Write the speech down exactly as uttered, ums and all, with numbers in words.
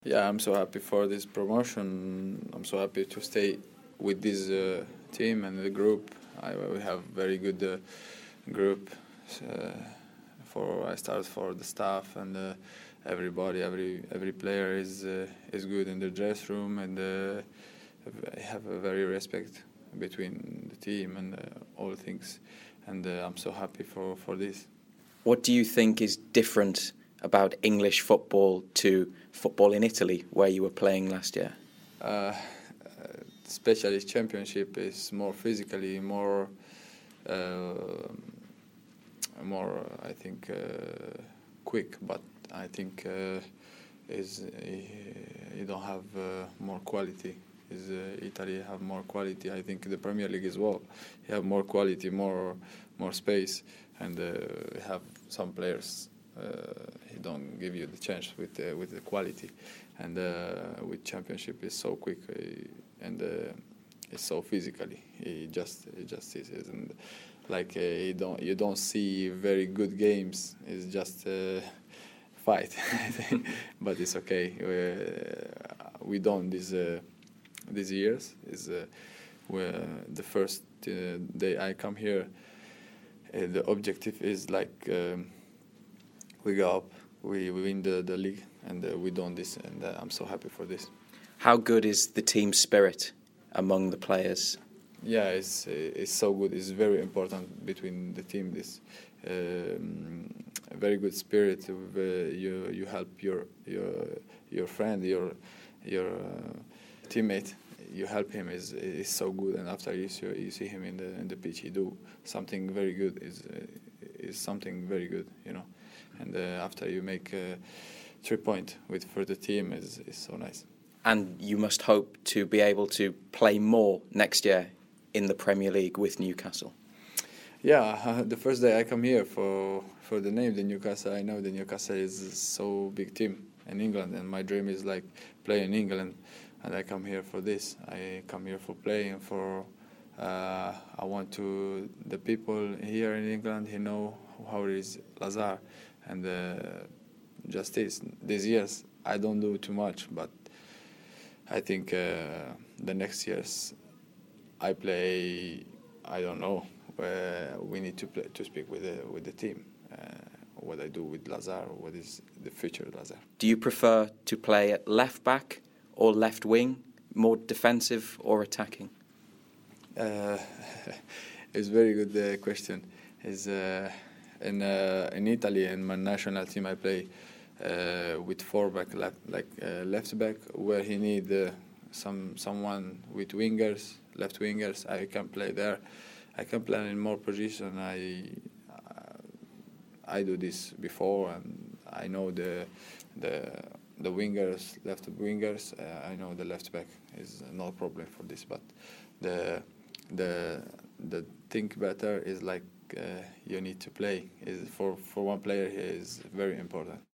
Yeah, I'm so happy for this promotion. I'm so happy to stay with this uh, team and the group. I, we have very good uh, group. Uh, for I start for the staff and uh, everybody, every every player is uh, is good in the dress room, and uh, I have a very respect between the team and uh, all things. And uh, I'm so happy for for this. What do you think is different about English football to football in Italy, where you were playing last year? Uh, especially championship is more physically, more, uh, more I think uh, quick. But I think uh, is uh, you don't have uh, more quality. Is uh, Italy have more quality? I think the Premier League as well. You have more quality, more more space, and uh, have some players. Uh, he don't give you the chance with uh, with the quality, and uh, with championship is so quick uh, and uh, it's so physically. He just he just is, and like uh, you don't you don't see very good games. It's just uh, fight, but it's okay. We, we done this uh, these years. Is uh, where the first uh, day I come here, uh, the objective is like. Um, We go up, we, we win the, the league, and uh, we done this, and uh, I'm so happy for this. How good is the team spirit among the players? Yeah, it's it's so good. It's very important between the team. This um, very good spirit. Uh, you you help your your your friend, your your uh, teammate. You help him. is is so good. And after you see you see him in the in the pitch, he do something very good. Is uh, is something very good. You know. And uh, after you make uh, three point with for the team is is so nice. And you must hope to be able to play more next year in the Premier League with Newcastle. Yeah, uh, the first day I come here for for the name, the Newcastle. I know the Newcastle is so big team in England, and my dream is like play in England, and I come here for this. I come here for playing for. Uh, I want to the people here in England. He know how it is Lazare. And uh, just this, these years, I don't do too much, but I think uh, the next years I play. I don't know. Uh, we need to play, to speak with the with the team. Uh, what I do with Lazare, what is the future of Lazare? Do you prefer to play at left back or left wing, more defensive or attacking? Uh, it's a very good uh, question. Is uh, In uh, in Italy, in my national team, I play uh, with four back, left, like uh, left back, where he need uh, some someone with wingers, left wingers. I can play there. I can play in more position. I uh, I do this before, and I know the the the wingers, left wingers. Uh, I know the left back is no problem for this, but the the the think better is like. Uh, you need to play is for for one player is very important.